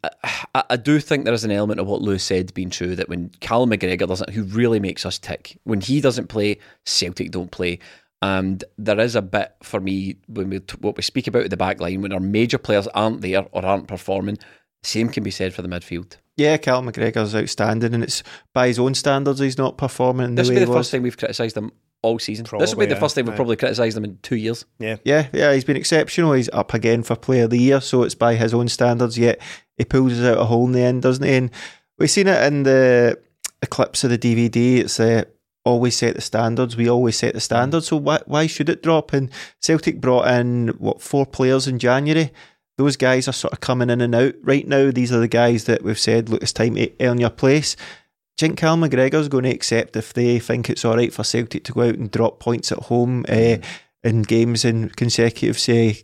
I do think there is an element of what Lou said being true, that when Callum McGregor doesn't, who really makes us tick, when he doesn't play, Celtic don't play. And there is a bit for me when what we speak about at the back line, when our major players aren't there or aren't performing, the same can be said for the midfield. Yeah, Callum McGregor's outstanding, and it's by his own standards he's not performing. This will be the first time we've criticised him all season. This will be the first time we've probably criticised him in 2 years. Yeah, he's been exceptional. He's up again for Player of the Year, so it's by his own standards, yet he pulls us out a hole in the end, doesn't he? And we've seen it in the clips of the DVD. It's always set the standards. We always set the standards, so why should it drop? And Celtic brought in 4 players in January. Those guys are sort of coming in and out right now. These are the guys that we've said, look, it's time to earn your place. Do you think Callum McGregor's going to accept if they think it's all right for Celtic to go out and drop points at home in games in consecutive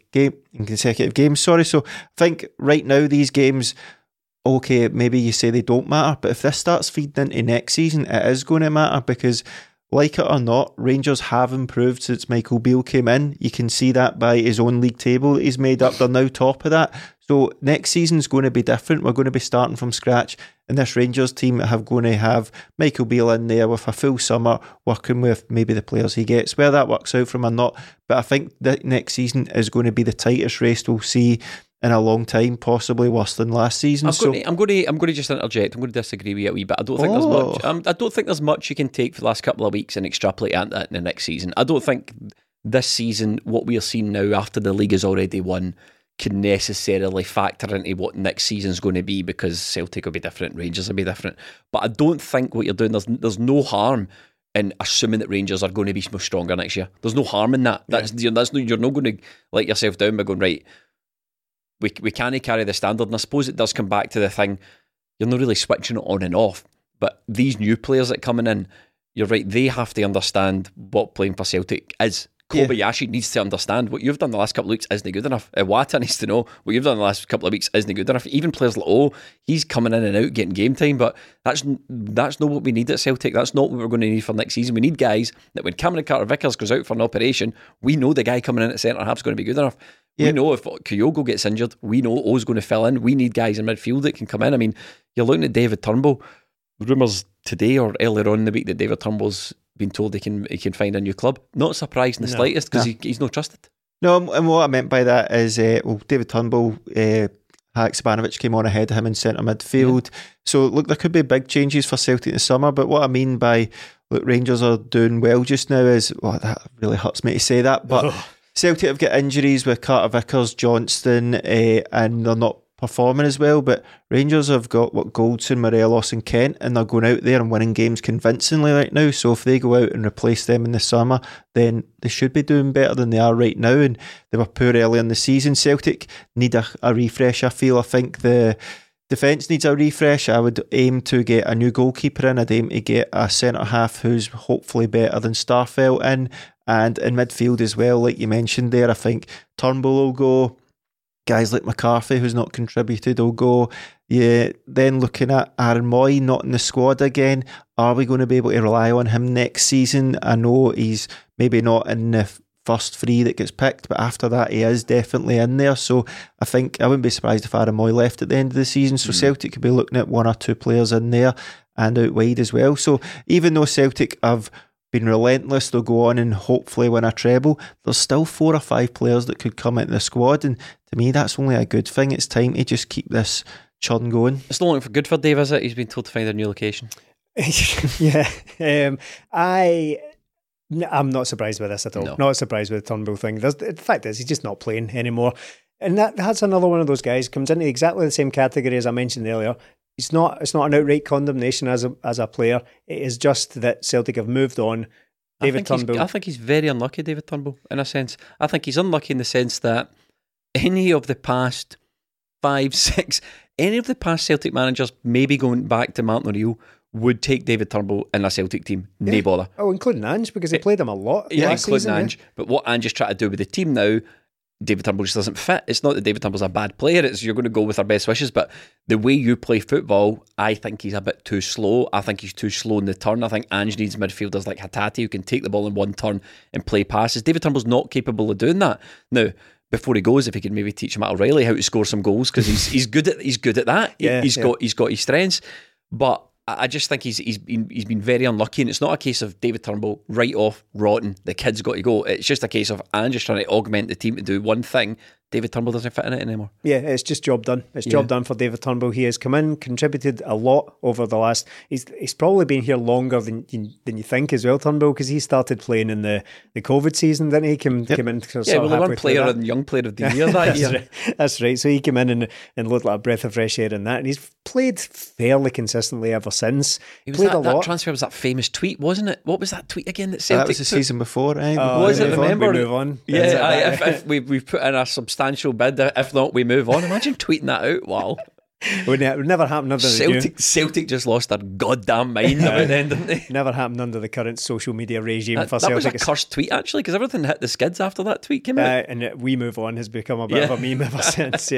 games? So I think right now these games, okay, maybe you say they don't matter, but if this starts feeding into next season, it is going to matter, because like it or not, Rangers have improved since Michael Beale came in. You can see that by his own league table that he's made up. They're now top of that. So next season's going to be different. We're going to be starting from scratch. And this Rangers team are going to have Michael Beale in there with a full summer, working with maybe the players he gets. Where that works out from or not. But I think that next season is going to be the tightest race we'll see in a long time, possibly worse than last season. I'm going to just interject. I'm going to disagree with you a wee bit. I don't think there's much. I don't think there's much you can take for the last couple of weeks and extrapolate that in the next season. I don't think this season, what we are seeing now after the league is already won, can necessarily factor into what next season's going to be, because Celtic will be different, Rangers will be different. But I don't think what you're doing, there's no harm in assuming that Rangers are going to be much stronger next year. There's no harm in that. You're not going to let yourself down by going, right, we can't carry the standard. And I suppose it does come back to the thing, you're not really switching it on and off. But these new players that are coming in, you're right, they have to understand what playing for Celtic is. Kobayashi needs to understand what you've done the last couple of weeks isn't good enough. Iwata needs to know what you've done the last couple of weeks isn't good enough. Even players like he's coming in and out getting game time, but that's not what we need at Celtic. That's not what we're going to need for next season. We need guys that when Cameron Carter-Vickers goes out for an operation, we know the guy coming in at centre half is going to be good enough. We know if Kyogo gets injured, we know O's going to fill in. We need guys in midfield that can come in. I mean, you're looking at David Turnbull. Rumours today or earlier on in the week that David Turnbull's been told he can find a new club. Not surprised in the slightest, because he's not trusted. No, and what I meant by that is, David Turnbull, Haksabanovic came on ahead of him in centre midfield. Yeah. So look, there could be big changes for Celtic this summer. But what I mean by Rangers are doing well just now is, that really hurts me to say that, but Celtic have got injuries with Carter-Vickers, Johnston, and they're not performing as well, but Rangers have got Goldson, Morelos and Kent, and they're going out there and winning games convincingly right now. So if they go out and replace them in the summer, then they should be doing better than they are right now. And they were poor early in the season. Celtic need a refresh, I feel. I think the defence needs a refresh. I would aim to get a new goalkeeper in. I'd aim to get a centre half who's hopefully better than Starfelt in. And in midfield as well, like you mentioned there, I think Turnbull will go. Guys like McCarthy, who's not contributed, will go. Yeah, then looking at Aaron Moy not in the squad again, are we going to be able to rely on him next season? I know he's maybe not in the first three that gets picked, but after that he is definitely in there. So I think I wouldn't be surprised if Aaron Moy left at the end of the season. So Celtic could be looking at one or two players in there and out wide as well. So even though Celtic have been relentless, they'll go on and hopefully win a treble, there's still 4 or 5 players that could come into the squad, and to me that's only a good thing. It's time to just keep this churn going. It's not looking for good for Dave, is it? He's been told to find a new location. Yeah. I'm not surprised with this at all. No. Not surprised with the Turnbull thing. The fact is, he's just not playing anymore, and that's another one of those guys comes into exactly the same category as I mentioned earlier. It's not an outright condemnation as a player. It is just that Celtic have moved on. David Turnbull. I think he's very unlucky, David Turnbull, in a sense. I think he's unlucky in the sense that any of the past 5, 6, any of the past Celtic managers, maybe going back to Martin O'Neill, would take David Turnbull in a Celtic team. Yeah. No bother. Oh, including Ange, because he played him a lot. Yeah, including Ange. Yeah. But what Ange is trying to do with the team now, David Turnbull just doesn't fit. It's not that David Turnbull's a bad player, it's you're going to go with our best wishes, but the way you play football, I think he's a bit too slow. I think he's too slow in the turn. I think Ange needs midfielders like Hatate who can take the ball in one turn and play passes. David Turnbull's not capable of doing that. Now, before he goes, if he could maybe teach him at O'Reilly how to score some goals, because he's good at that. Yeah, he's got his strengths, but I just think he's been very unlucky, and it's not a case of David Turnbull right off rotten, the kid's got to go. It's just a case of Ange just trying to augment the team to do one thing. David Turnbull doesn't fit in it anymore. Yeah, it's just job done. It's job done for David Turnbull. He has come in, contributed a lot over the last. He's probably been here longer than you think as well, Turnbull, because he started playing in the COVID season, didn't he? Came in. The one player and young player of the year that year. Right. That's right. So he came in and looked like a breath of fresh air in that, and he's played fairly consistently ever since. He played a lot. That transfer was that famous tweet, wasn't it? What was that tweet again that Celtic that was the season before, right? Was it? Remember? We move on. Yeah, if we've put in a substantial bid, if not, we move on. Imagine tweeting that out. Wow. It would never happen under the Celtic just lost their goddamn mind about then, didn't they? never happened under the current social media regime for that was Celtic. a cursed tweet, actually, because everything hit the skids after that tweet came out. And We Move On has become a bit of a meme ever since.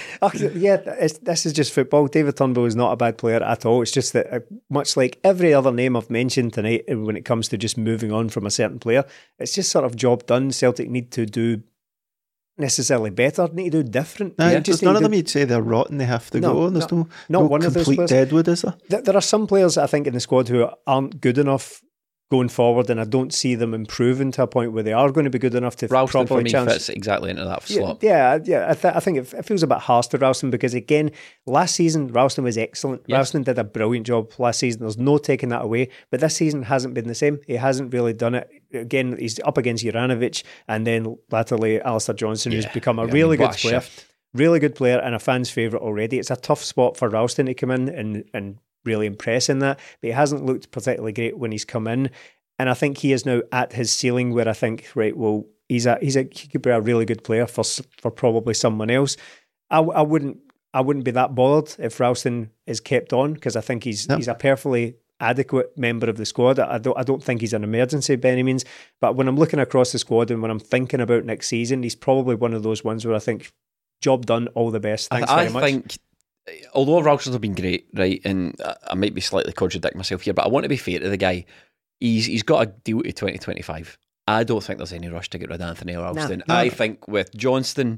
This is just football. David Turnbull is not a bad player at all. It's just that, much like every other name I've mentioned tonight, when it comes to just moving on from a certain player, it's just sort of job done. Celtic need to do necessarily better, need to do different. Just none of them you'd say they're rotten, they have to go. There's no one of those complete players. deadwood, is there? There are some players, I think, in the squad who aren't good enough going forward, and I don't see them improving to a point where they are going to be good enough to Ralston for properly me chance. fits exactly into that slot. I think it feels a bit harsh to Ralston, because again, last season Ralston was excellent. Yes. Ralston did a brilliant job last season. There's no taking that away, but this season hasn't been the same. He hasn't really done it. Again, he's up against Juranovic and then latterly Alistair Johnson, who's become a really good player. Shift. Really good player and a fan's favourite already. It's a tough spot for Ralston to come in and really impress in that, but he hasn't looked particularly great when he's come in. And I think he is now at his ceiling, where I think, right, well, he could be a really good player for probably someone else. I wouldn't be that bothered if Ralston is kept on, because I think he's a perfectly adequate member of the squad. I don't think he's an emergency by any means. But when I'm looking across the squad and when I'm thinking about next season, he's probably one of those ones where I think, job done, all the best. Thanks very much. I think, although Ralston's have been great, right, and I might be slightly contradicting myself here, but I want to be fair to the guy. He's got a deal to 2025. I don't think there's any rush to get rid of Anthony Ralston. No. I think with Johnston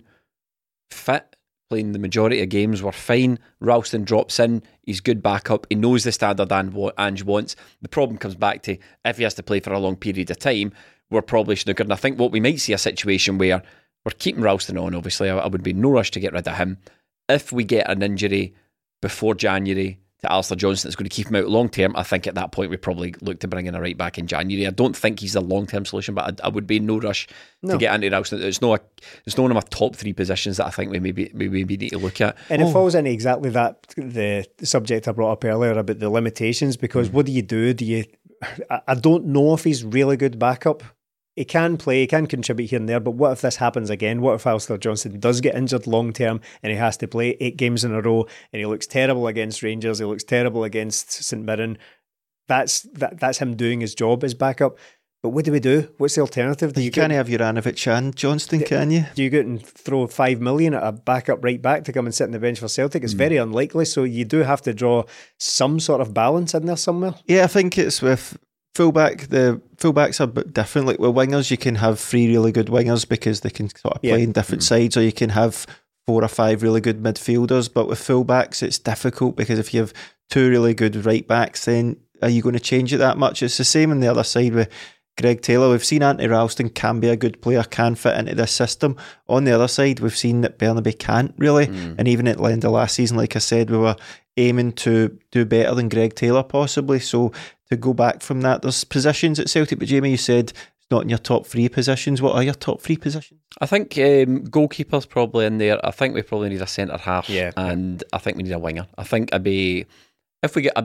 fit, playing the majority of games, we're fine. Ralston drops in. He's good backup. He knows the standard Ange wants. The problem comes back to, if he has to play for a long period of time, we're probably snookered. And I think what we might see a situation where we're keeping Ralston on, obviously. I would be no rush to get rid of him. If we get an injury before January to Alistair Johnson that's going to keep him out long term, I think at that point we probably look to bring in a right back in January. I don't think he's a long term solution, but I would be in no rush to get Andy Ralston. It's not one of my top three positions that I think we maybe need to look at. And it falls into exactly that, the subject I brought up earlier about the limitations, because what do you I don't know if he's really good backup. He can play, he can contribute here and there, but what if this happens again? What if Alistair Johnson does get injured long term and he has to play 8 games in a row and he looks terrible against Rangers, he looks terrible against St Mirren? That's him doing his job as backup. But what do we do? What's the alternative? You can't have Juranovic and Johnston, can you? Do you go and throw 5 million at a backup right back to come and sit on the bench for Celtic? It's very unlikely, so you do have to draw some sort of balance in there somewhere. Yeah, I think it's with the fullbacks are a bit different. Like with wingers, you can have 3 really good wingers because they can sort of play in different sides, or you can have 4 or 5 really good midfielders. But with fullbacks, it's difficult because if you have 2 really good right backs, then are you going to change it that much? It's the same on the other side with Greg Taylor. We've seen Anthony Ralston can be a good player, can fit into this system. On the other side, we've seen that Bernabei can't really. And even at the end of last season, like I said, we were aiming to do better than Greg Taylor possibly. So to go back from that, there's positions at Celtic, but Jamie, you said it's not in your top 3 positions. What are your top 3 positions? I think goalkeeper's probably in there. I think we probably need a centre half, and I think we need a winger. I think if we get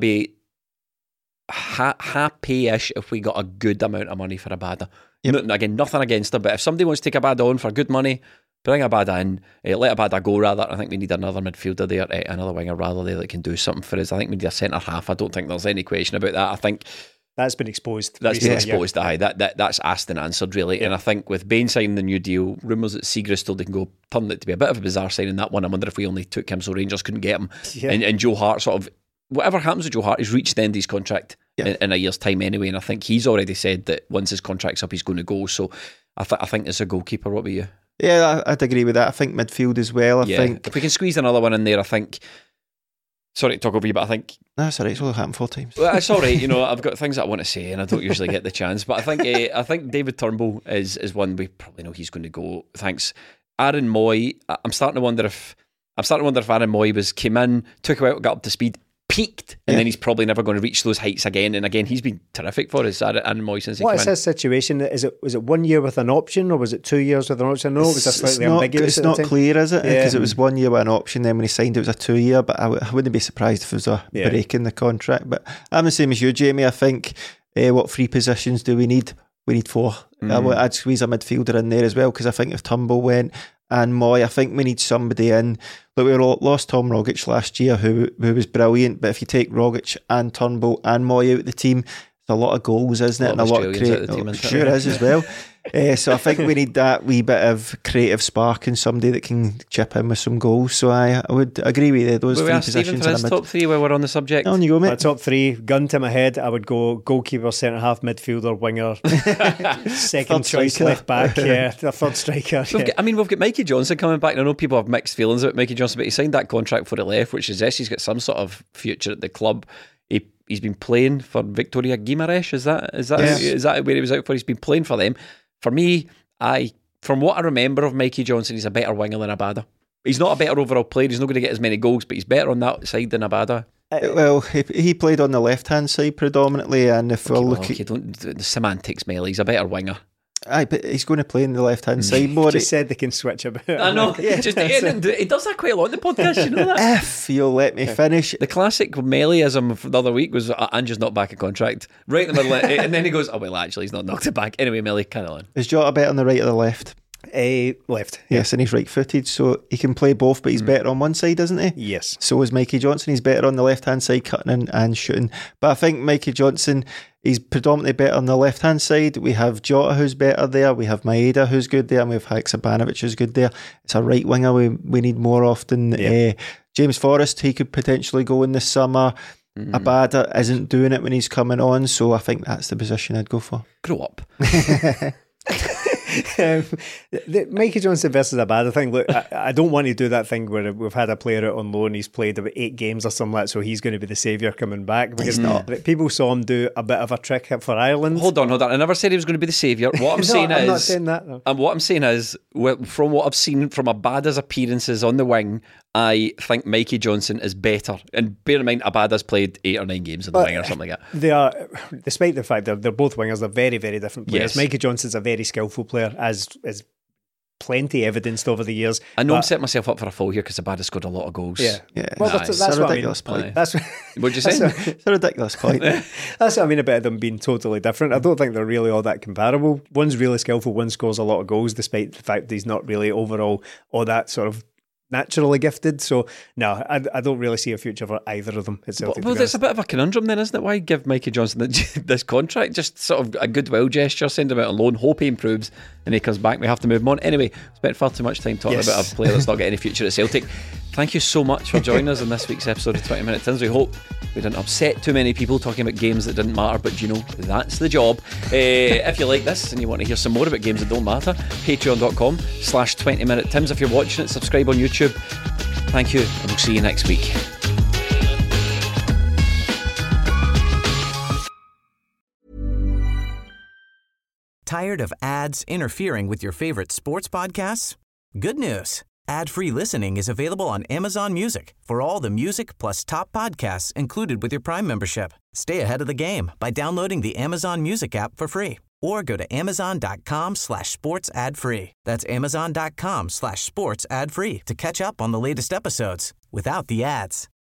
happy-ish if we got a good amount of money for Abada. Again, nothing against her, but if somebody wants to take Abada on for good money, bring Abada in, let Abada go rather. I think we need another midfielder there, another winger rather there that can do something for us. I think we need a centre half. I don't think there's any question about that. I think that's been exposed. That's asked and answered really. And I think with Bain signing the new deal, rumours that Seagrass told they can go, turned it to be a bit of a bizarre signing, that one. I wonder if we only took him so Rangers couldn't get him. And Joe Hart sort of, whatever happens with Joe Hart, he's reached the end of his contract in a year's time anyway, and I think he's already said that once his contract's up he's going to go. So I think it's a goalkeeper. What about you? Yeah, I'd agree with that. I think midfield as well. I think if we can squeeze another one in there, I think. Sorry to talk over you, but I think that's all right. It's all happened 4 times. Well, it's all right. I've got things that I want to say, and I don't usually get the chance. But I think David Turnbull is one we probably know he's going to go. Thanks, Aaron Moy. I'm starting to wonder if Aaron Moy came in, took a while, got up to speed, peaked, and then he's probably never going to reach those heights again. And again, he's been terrific for us, Aaron Moy, since he came in. What is his situation? Was it 1 year with an option, or was it 2 years with an option? No, it was slightly ambiguous. It's not clear, is it? Because it was 1 year with an option. Then when he signed, it was a 2 year. But I wouldn't be surprised if it was a break in the contract. But I'm the same as you, Jamie. I think what 3 positions do we need? We need 4. I'd squeeze a midfielder in there as well, because I think if Turnbull went, and Moy. I think we need somebody in. Look, we lost Tom Rogic last year, who was brilliant. But if you take Rogic and Turnbull and Moy out of the team, it's a lot of goals, isn't it? And a lot of creative. Sure is as well. So I think we need that wee bit of creative spark and somebody that can chip in with some goals. So I would agree with you. Those three positions. For his top three while we're on the subject. On you go, mate. My top three, gun to my head, I would go goalkeeper, centre half, midfielder, winger, second choice striker. left back, the third striker. We've got Mikey Johnson coming back. And I know people have mixed feelings about Mikey Johnson, but he signed that contract before he left, which suggests he's got some sort of future at the club. He's been playing for Victoria Guimarães. Is that where he was out for? He's been playing for them. For me, from what I remember of Mikey Johnson, he's a better winger than Abada. He's not a better overall player. He's not going to get as many goals, but he's better on that side than Abada. Well, he played on the left-hand side predominantly, and if we'll look at the semantics, Mel, he's a better winger. Aye, but he's going to play on the left-hand side more. Just said they can switch a bit. I know. He does that quite a lot in the podcast, you know that? If you'll let me finish. The classic Mellyism from the other week was Ange's not back in contract. Right in the middle. And then he goes, actually, he's not knocked it back. Anyway, Melly, carry on. Is Jota better on the right or the left? Left. Yes, and he's right-footed, so he can play both, but he's better on one side, isn't he? Yes. So is Mikey Johnson. He's better on the left-hand side, cutting in and shooting. But I think Mikey Johnson, he's predominantly better on the left-hand side. We have Jota, who's better there. We have Maeda, who's good there. And we have Haksabanovic, who's good there. It's a right winger we need more often. Yeah. James Forrest, he could potentially go in the summer. Abada isn't doing it when he's coming on, so I think that's the position I'd go for. Grow up. The Mikey Johnson versus Abada thing, look, I don't want to do that thing where we've had a player out on loan, he's played about 8 games or something like that, so he's going to be the saviour coming back, because people saw him do a bit of a trick for Ireland. Hold on, I never said he was going to be the saviour. What I'm saying I'm is, not saying that, no. And what I'm saying is, from what I've seen from Abada's appearances on the wing, I think Mikey Johnson is better. And bear in mind, Abada's played 8 or 9 games on the wing or something like that. They are, despite the fact that they're both wingers, they're very, very different players. Yes. Mikey Johnson's a very skillful player, as plenty evidenced over the years. I know I'm setting myself up for a fall here because Abada scored a lot of goals. Yeah. Well, that's a what ridiculous I mean. point. That's What'd you say? It's a ridiculous point. That's what I mean about them being totally different. I don't think they're really all that comparable. One's really skillful, one scores a lot of goals, despite the fact that he's not really overall all that sort of naturally gifted. So no, I don't really see a future for either of them at Celtic. Well, it's a bit of a conundrum then, isn't it? Why give Mikey Johnson this contract? Just sort of a goodwill gesture, send him out on loan, hope he improves and he comes back, we have to move him on. Anyway, spent far too much time talking about a player that's not got any future at Celtic. Thank you so much for joining us in this week's episode of 20 Minute Tins. We hope we didn't upset too many people talking about games that didn't matter, but that's the job. If you like this and you want to hear some more about games that don't matter, patreon.com/20 Minute Tims. If you're watching it, subscribe on YouTube. Thank you, and we'll see you next week. Tired of ads interfering with your favorite sports podcasts? Good news. Ad-free listening is available on Amazon Music for all the music plus top podcasts included with your Prime membership. Stay ahead of the game by downloading the Amazon Music app for free or go to amazon.com/sports ad free. That's amazon.com/sports ad free to catch up on the latest episodes without the ads.